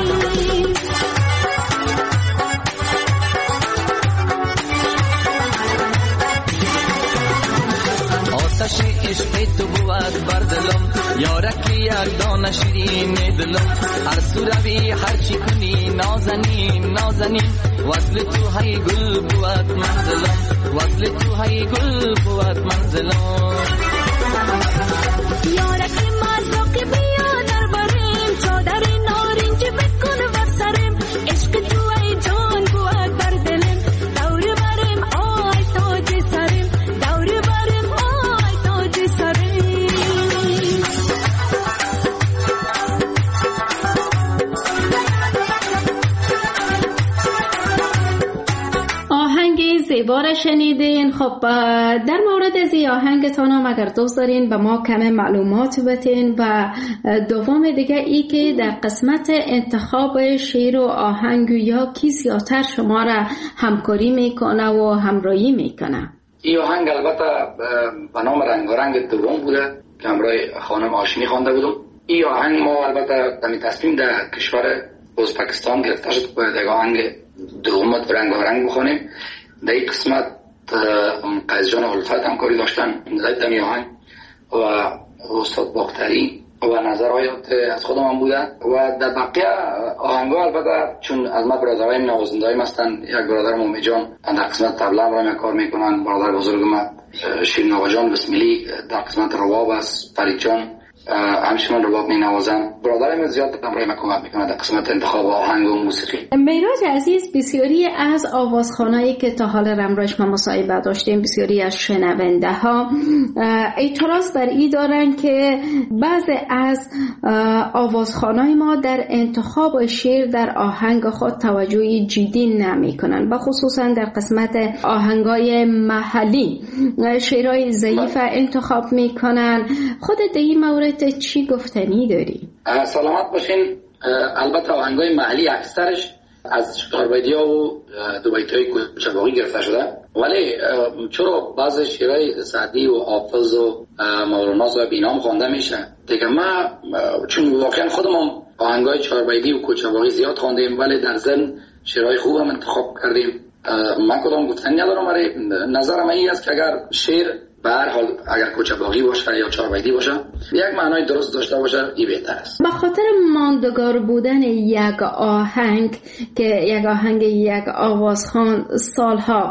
آتش عشق تو بود بردلم، یارکی یک دانه شیرین دلم. هر سو روی هر چی کنی نازنین نازنین، وصل تو های گل بود منزلم، وصل تو های گل بود منزلم. یارکی مازوکی بیا در بریم، چادر نارنج بکن بسرم. عشق تو ای جان بود بردلم، دور بریم آی تاج سرم، دور بریم آی تاج سرم. آهنگ زیبا را شنیدین. خب در مورد از این آهنگتان هم اگر دوست دارین به ما کم معلومات بتین و دوم دیگه ای که در قسمت انتخاب شعر و آهنگ یا کی زیادتر شما را همکاری میکنه و همراهی میکنه؟ این آهنگ البته به نام رنگارنگ دوم بوده که همراه خانم آشینی خوانده بودم. این آهنگ ما البته در تصمیم در کشور ازبکستان گرفته شد باید یک آهنگ دوم رنگارنگ بخونیم. در این قسمت قیس جان الفت همکاری داشتن در این آهنگ و استاد باختری و نظرهایات از خودم هم بوده و در بقیه آهنگا البته چون از ما برادرای نوازنده‌ایم هستن، یک برادر مومی جان در قسمت طبله هم کار میکنن، برادر بزرگ ما شیرین آقا جان بسملی در قسمت رباب است، فرید جان همچنان رباب می نوازن. برادرم زیاد برای من کمک میکنه در قسمت انتخاب آهنگ و موسیقی. میراج عزیز، بسیاری از آوازخوانایی که تا حال رمراش ما مصاحبه داشتیم، بسیاری از شنونده ها اعتراض بر این دارن که بعضی از آوازخوانای ما در انتخاب شعر در آهنگ خود توجه جدی نمی کنن، و خصوصا در قسمت آهنگای محلی شعرهای ضعیف انتخاب می کنن. خودت در این مورد چی گفتنی داری؟ سلامت باشین. البته آهنگای محلی اکثرش از شاربیدیا و دوبیتای کوچه‌باغی گرفته شده، ولی چرا بعضی شعرهای سعدی و حافظ و مولانا صاحب اینام خوانده میشه دیگه. ما چون واقعا خودمون آهنگای چهاربیدی و کوچه‌باغی زیاد خواندیم، ولی در ضمن شعرهای خوب هم انتخاب کردیم. من کدام گفتنی ندارم، ولی نظرم این است که اگر شعر به هر حال اگر کوچه‌باغی باشه یا چهاربیدی باشه یک معنای درست داشته باشه، این بهتر است. به خاطر ماندگار بودن یک آهنگ که یک آهنگ یک آوازخوان سالها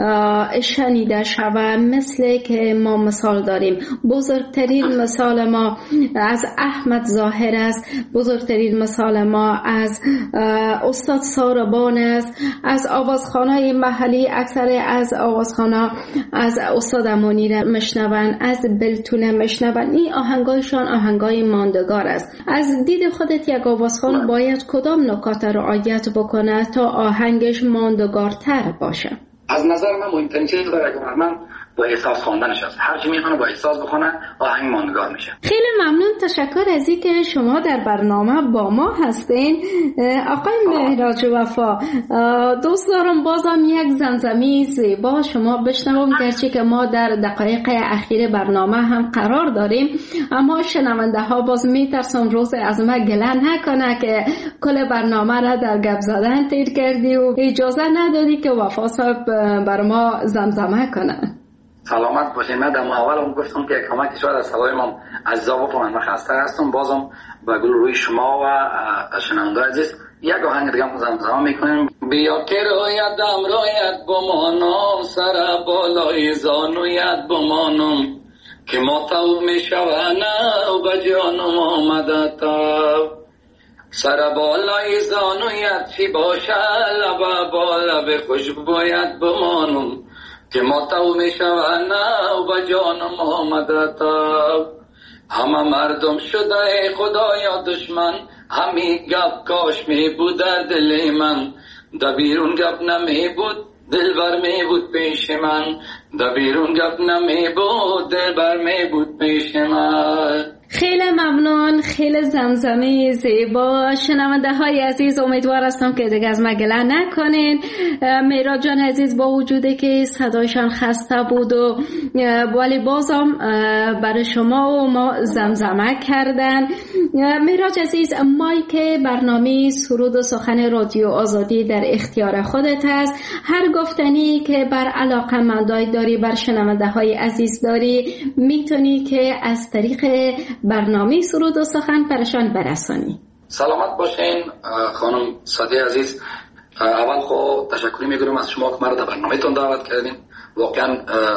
شنیده شود، مثل که ما مثال داریم، بزرگترین مثال ما از احمد ظاهر است، بزرگترین مثال ما از استاد ساربان است، از آوازخوان‌های محلی اکثر از آوازخوان‌ها از استاد امانی مشنون، از بلتونه مشنون. این آهنگایشان آهنگای ماندگار است. از دید خودت یک آوازخوان باید کدام نکات رعایت بکنه تا آهنگش ماندگارتر باشه؟ از نظر من مهمترین چیز برای هنرمند با احساس خواندنش است. هر چی میخونه با احساس بخونه آهنگ ماندگار میشه. خیلی ممنون، تشکر از اینکه شما در برنامه با ما هستین. آقای مهراج وفا، دوست دارم بازم یک زمزمه زیبا شما بشنوم، گرچه که ما در دقایق اخیر برنامه هم قرار داریم، اما شنونده ها باز میترسم روز از ما گله نکنه که کل برنامه را در گپ زدن تیر کردی و اجازه ندادی که وفا صاحب بر ما زمزمه کنه. سلامت باشین. من در اول گفتم که کمک شاید از صدای من عزیزا بکنم، من خسته هستم. بازم با گل روی شما و شنونده عزیز یک آهنگ دیگه زمزمه میکنیم. بیا که رویت بمانم، سر بالای زانویت بمانم، که ما تو میشوانه و به جانم آمده تا. سر بالای زانویت چی باشه، لب با لب خوشبویت بمانم، که ما تو میشوانه و به جانم آمده تا. همه مردم شده خدایا دشمن، همی گپ کاش می بود در دل من، در بیرون گپ نمی بود دلبر می بود پیش من، در بیرون گپ نمی بود دلبر می بود پیش من. خیلی ممنون، خیلی زمزمه زیبا. شنونده های عزیز، امیدوار هستم که دیگه از ما گله نکنین. میراج جان عزیز با وجوده که صدایشان خسته بود و ولی بازم برای شما و ما زمزمه کردن. میراج عزیز، مایک برنامه سرود و سخن رادیو آزادی در اختیار خودت است. هر گفتنی که بر علاقه‌مندای داری، بر شنونده های عزیز داری، میتونی که از طریق برنامه سرود و سخن برشان برسانی. سلامت باشین خانم سادی عزیز. اول خود تشکر میگم از شما که مرا در برنامه‌تون دعوت کردین. واقعا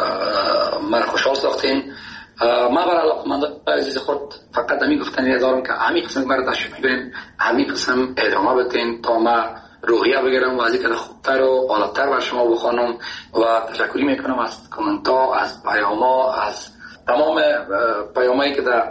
مرا خوشحال ساختین. ما برای علاقمندان عزیز خود فقط همین گفتنی دارم که همین قسم مرا تشویق کنین، همین قسم ادامه بدین تا ما روحیه بگیرم و از اینکه خوبتر و عالی‌تر بر شما بخوانم. و تشکر میکنم از کامنت‌ها، از پیام‌ها، از تمام پیامایی که در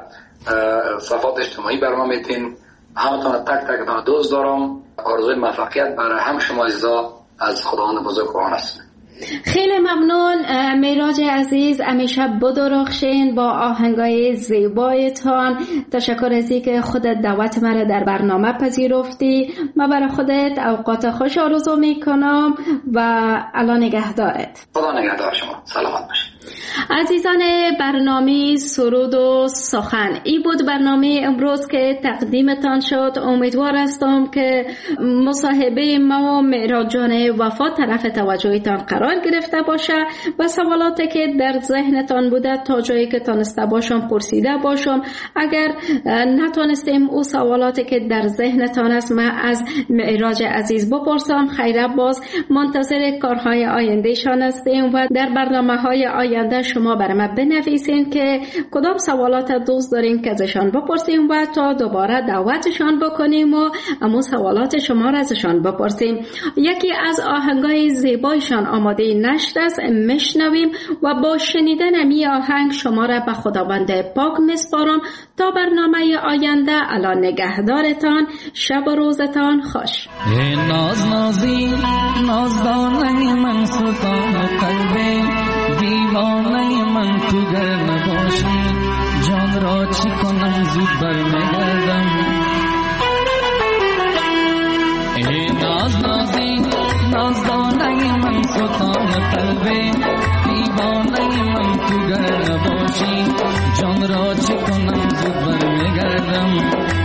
صفحات اجتماعی برام میتین. همتون تک تک دوست دارم. آرزوی موفقیت برای هم شما عزیزا از خداوند بزرگوار است. خیلی ممنون میراج عزیز، همیشه بدرخشین با آهنگای زیبایتان. تشکر از اینکه خودت دعوت مرا در برنامه پذیرفتی. من برای خودت اوقات خوش آرزو میکنم و الان نگهدارت. خدا نگهدار شما. سلامت باشید. عزیزان برنامه سرود و سخن، این بود برنامه امروز که تقدیمتان شد. امیدوار هستم که مصاحبه ما و میراج جان وفا طرف توجهتان قرار گرفته باشه و سوالاتی که در ذهنتان بوده تا جایی که تانسته باشم پرسیده باشم. اگر نتونستیم او سوالاتی که در ذهنتان است من از میراج عزیز بپرسم، خیره باز منتظر کارهای آینده شان هستیم و در برنامه های آینده شما برای من بنویسین که کدام سوالات دوست دارین که ازشان بپرسیم و تا دوباره دعوتشان بکنیم و امون سوالات شما را ازشان بپرسیم. یکی از آهنگای زیبایشان آماده نشر است، میشنویم و با شنیدن امی آهنگ شما را به خداوند پاک میسپارم تا برنامه آینده. الان نگهدارتان، شب و روزتان خوش. ناز نازی نازدانه من سلطان قلبه، دیوانه من تو گر نباشی جان را چی کنم زود برمیگردم. ناز نازی نازدانه من سلطان قلبه، دیوانه من تو گر نباشی جان را چی کنم زود برمیگردم.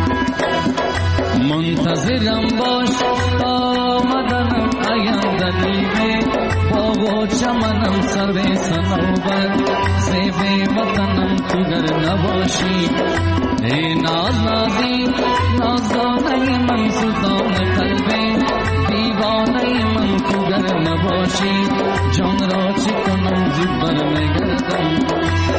منتظرم باش تا آمدنم آینده دیوه، باغ و چمنم سر صنوبر زیب وطنم تو گر نباشی. ای ناز نازی نازدانه من سلطان قلبه، دیوانه من تو گر نباشی جان را چی کنم زود برمیگردم.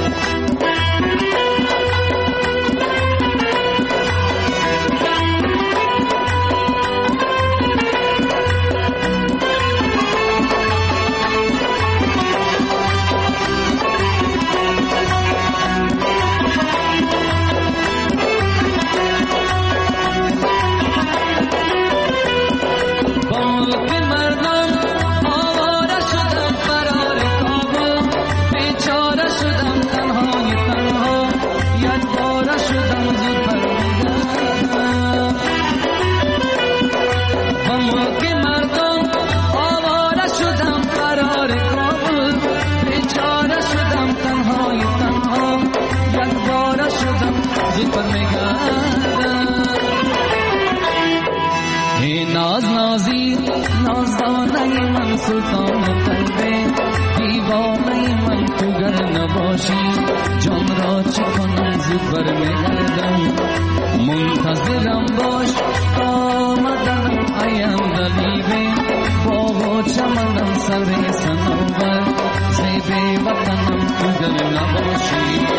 ناز نازی نازدانه من سلطان قلبه، دیوانه من تو گر نباشی جان را چی کنم زود برمیگردم. منتظرم باش تا آمدنم آینده دیوه، باغ و چمنم سر صنوبر زیب وطنم تو گر نباشی.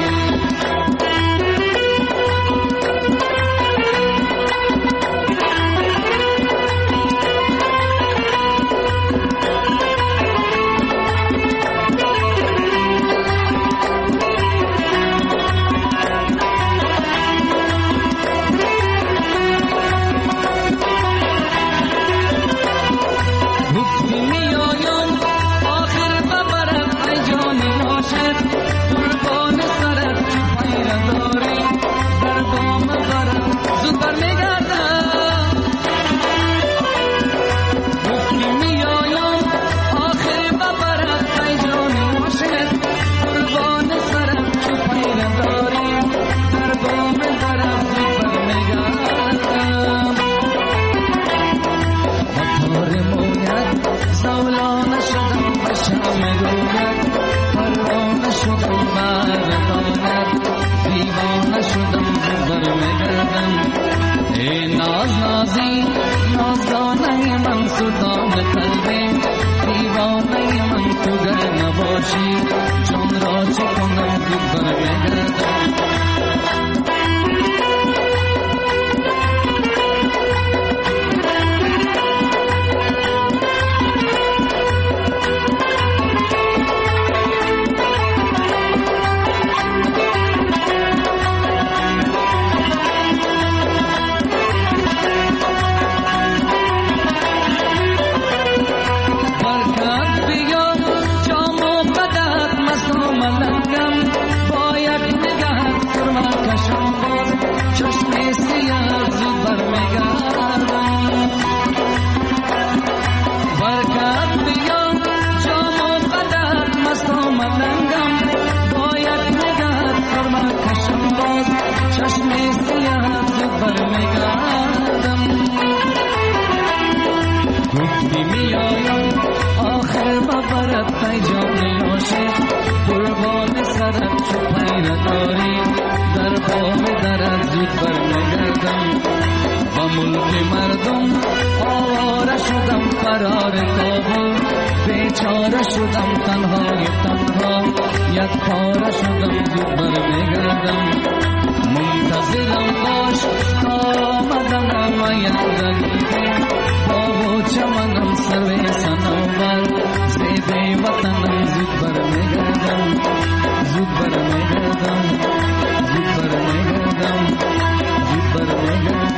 ملک مردم آواره شدم فرار کابل بیچاره شدم تنهای تنها یک پاره شدم زود برمیگردم منتظرم باش تا آمدنم آیندگی با چمنم سر صنوبر زیبای وطنم زود برمیگردم زود برمیگردم زود برمیگردم زود برمیگردم.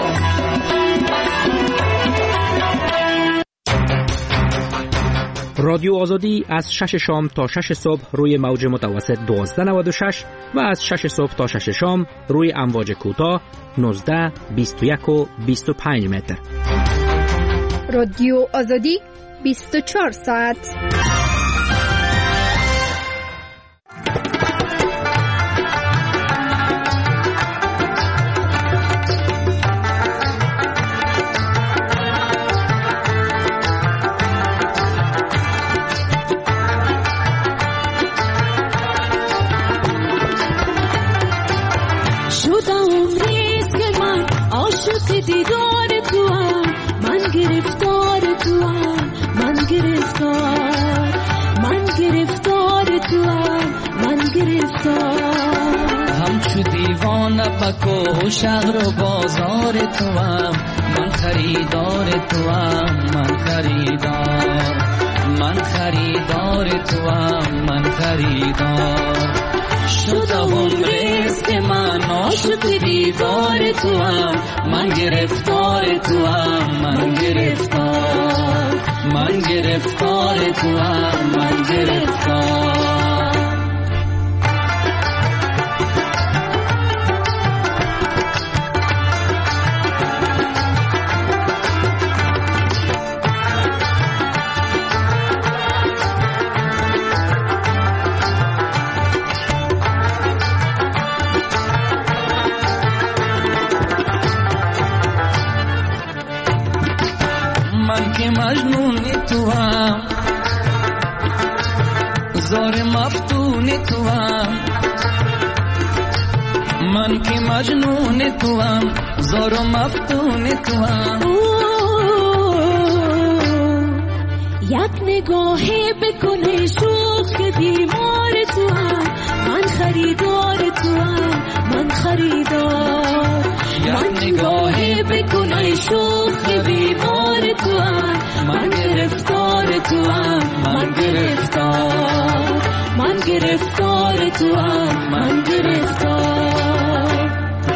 رادیو آزادی از 6 شام تا 6 صبح روی موج متوسط 1296 و از 6 صبح تا 6 شام روی امواج کوتاه 19 21 و 25 متر. رادیو آزادی 24 ساعت. دیدار تو هم من گرفتار تو هم من گرفتار من گرفتار تو هم من گرفتار همچو دیوانه بکو شهر و بازار تو هم من خریدار تو هم من خریدار من خریدار تو هم من خریدار شده عمرست که من عاشق دیدار تو هم من گرفتار تو هم من گرفتار من گرفتار تو هم من گرفتار. مجنون تو هم زار مفتون تو هم من که مجنون تو هم زار مفتون تو هم یک نگاهی بکنه شوخ بیمار تو هم من خریدار تو هم من خریدار یک نگاهی بکنه شوخ بیمار تو هم من گرفتار تو هم من گرفتار من گرفتار تو هم من گرفتار.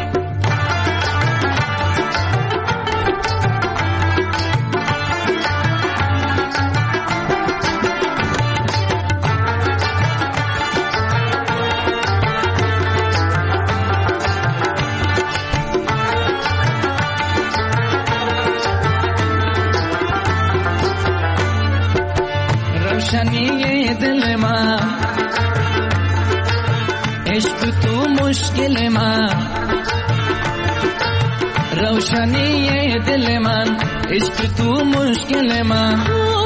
روشنی دل من عشق تو مشکل من روشنی دل من عشق تو مشکل من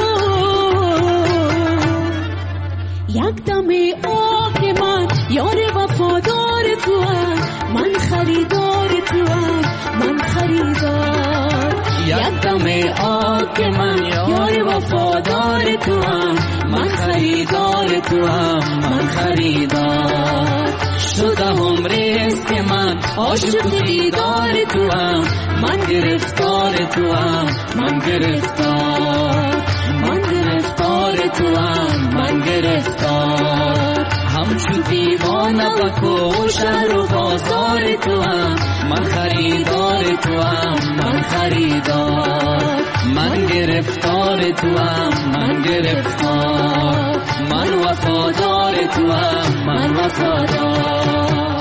یک دم آه من یار وفادار تو هم من خریدار تو هم من خریدار یک دم آه من یار وفادار تو هم من خریدار تو هم من خریدار شده عمرست که من عاشق دیدار تو هم من گرفتار تو هم من گرفتار من گرفتار تو هم من گرفتار همچو دیوانه بکو شهر و بازار تو هم من خریدار تو هم من خریدار من گرفتار تو هم من گرفتار من وفادار تو هم من وفادار.